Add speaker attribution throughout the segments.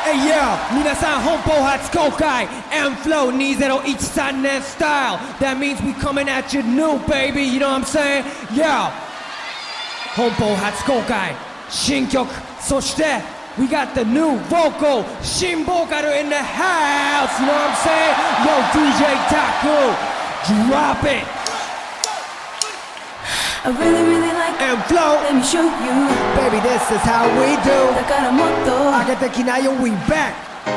Speaker 1: Hey yo, 皆さん本邦初公開 M-Flow 2013年 style. That means we coming at you new, baby. You know what I'm saying? Yo, 本邦初公開新曲、そしてWe got the new vocal, 新ボーカル in the house. You know what I'm saying? Yo, DJ Taku, drop it.
Speaker 2: I really, really like
Speaker 1: M-Flow.
Speaker 2: Let me show you.
Speaker 1: Baby, this is how we do.
Speaker 2: だからもっと
Speaker 1: 上げてきなよ、we back.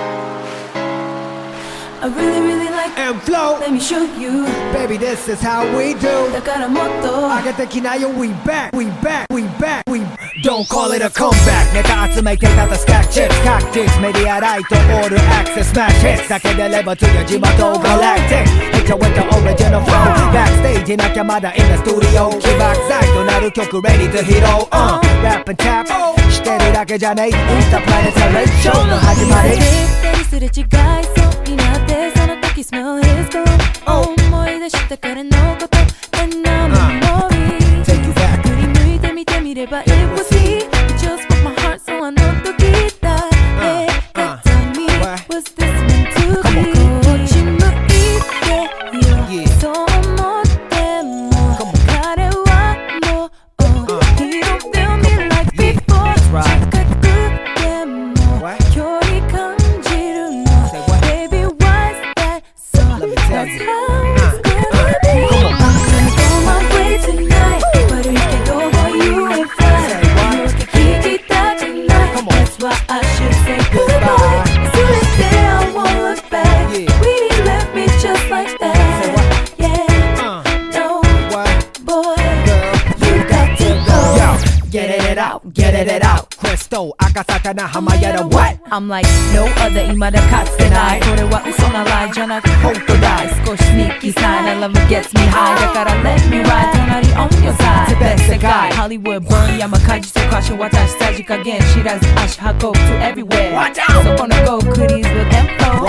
Speaker 2: I really, really like
Speaker 1: M-Flow.
Speaker 2: Let me show you.
Speaker 1: Baby, this is how we do.
Speaker 2: だからもっと
Speaker 1: 上げてきなよ、we back, we back, we back, we Don't call it a comeback. ネタ集めてただスタックチップスカクティスメディアライトオールアクセススマッシュヒッツだけでレバという地元ガラクティック Hit you with the original flow. Backstage なきゃまだ in the studio. 起爆剤となる曲 ready to hit all Rap and tap してるだけじゃねえ Insta Planet Series Show の始まり
Speaker 2: すれ違いそうになってその時 smell his cologne 思い出した彼のことAnd now memory
Speaker 1: Take you back
Speaker 2: 振り向いて見てみれば It was he He just broke my heart so あの時だ Hey, tell me Was this meant to be こっち向いてよそう思っても彼はもう He don't feel me like before 近くでも距離感じるの Baby, why's that so? That's how it's gonna be I'm gonna go my way tonight 悪いけど boy, you ain't fine 言うけ聞きたくない That's why I should say goodbye それで I won't look back Really left me just like that Yeah, no, boy You got to go
Speaker 1: Get it out, get it out クリスト赤さたな浜やら What?
Speaker 2: I'm like no other 未だかつてないこれは嘘なライじゃなく本当だ少しスニーキーサイン Love gets me high だから Let me ride 隣 on your side 手別世界 Hollywood burn 山火事と歌手私さじ加減知らず足運ぶ to everywhere そこの go goodies with M-Flow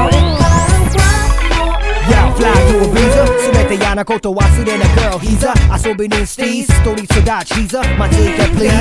Speaker 1: Yeah, fly to Ibiza 全て嫌なこと忘れな Girl, he's a 遊びにスティーズストリート育ち He's a 待っていて please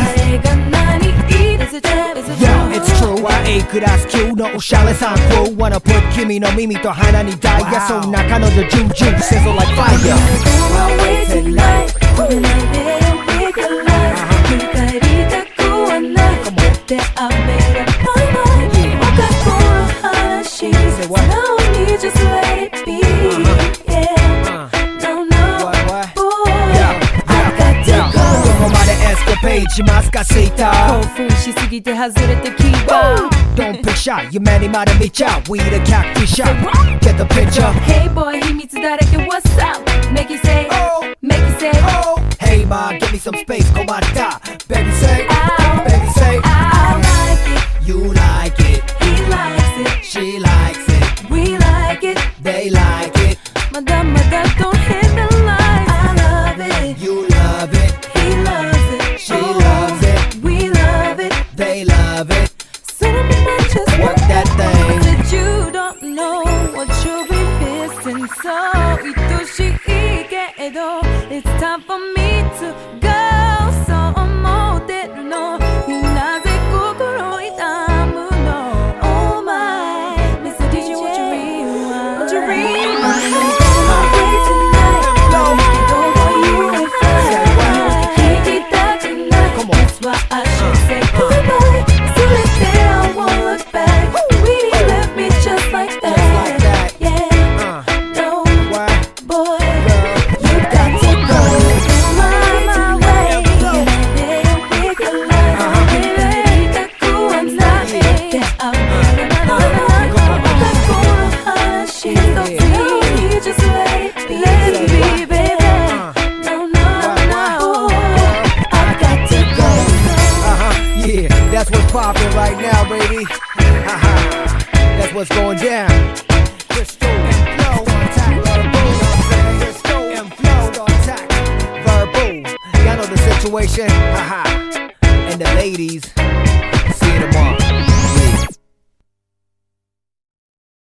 Speaker 1: Yeah, it's true A クラス級のおしゃれさん Crew Wanna put 君の耳と鼻にダイヤそんな彼女ジュンジュン Sizzle like fire
Speaker 2: Go my way tonight これないで realize 振り返りたくはないだって I made up my mind お過去の話 Now me just let it be Yeah No no boy I got to go
Speaker 1: どこまでエスケページしますかシーター
Speaker 2: 興奮しすぎて外れて気が
Speaker 1: Don't pick shot 夢にまで見ちゃう We the cactus shot Get the picture
Speaker 2: Hey boy 秘密だらけ What's up Make it say Make it say
Speaker 1: Hey ma give me some space 困った Baby say
Speaker 2: Ow.
Speaker 1: Baby say
Speaker 2: I like it
Speaker 1: You like it
Speaker 2: He likes it
Speaker 1: She likes it
Speaker 2: We like it
Speaker 1: They like it
Speaker 2: Mada mada don't hit the lights I love it
Speaker 1: You love it
Speaker 2: He loves it
Speaker 1: She loves it
Speaker 2: We love it
Speaker 1: They love it
Speaker 2: So I just
Speaker 1: Work that thing
Speaker 2: That you don't know what you'll be missing So 愛しいけど It's time for me to go そう思ってるのなぜ心痛むの Oh my Mr. DJ what you really want What you really want I'm gonna go my way tonight 悪いけど boy you ain't fine 聞きたくない That's why I should say goodbye それで I won't look back Really left me just like that Yeah No boy You got to go my way They don't realize Get ready to go and not it I'm話 Don't feel me just let it be baby No no no I got to go
Speaker 1: Yeah, that's what's poppin' right now, baby. That's what's going down. Crystal M-Flow, attack, verbal. Crystal M-Flow, attack, verbal. Y'all know the situation.